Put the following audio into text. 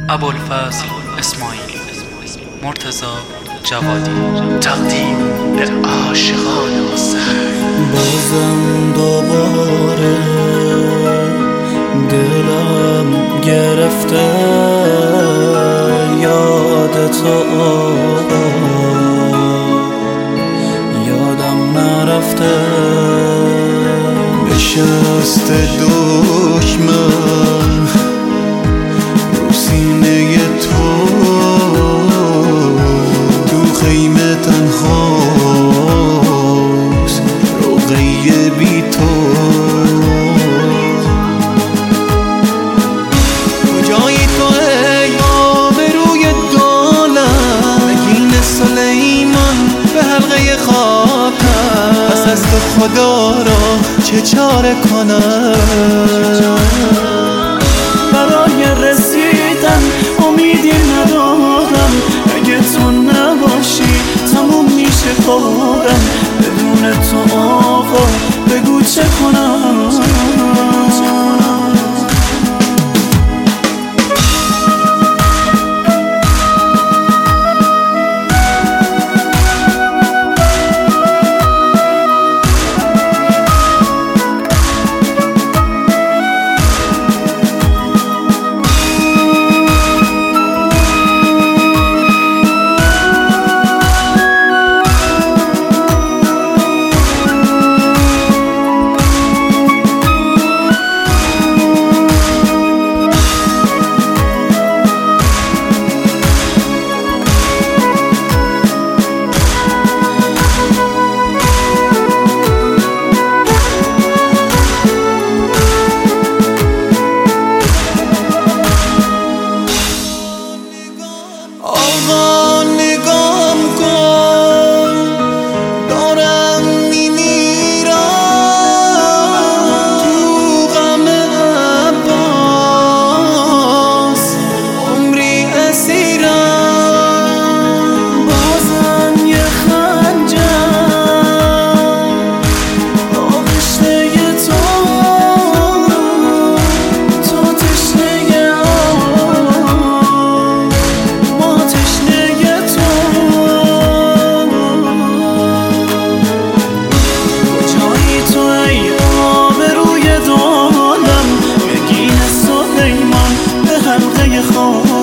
ابوالفضل اسماعیلی، مرتضی جوادی. تقدیم به عاشقان حسین. بازم دوباره دلم گرفته یاد تو آقا، یادم نرفته. نشسته دشمن رو سینه تو، تو خیمه تنهاست روغه بی تو. کجایی تو ای آبروی دولت، نگین سلیمان به حلقه خاکم. پس از تو خدا را چه چاره کنم؟ برای رسیدن امیدی ندارم، اگه تو نباشی تموم میشه کارم. بدون تو آقا بگو چه کنم؟ آقا نگام کن، دارم میمیرم تو غم عباس، عمری اسیرم. بازم یه خنجر آغشته تو، تو تشنه خواهم.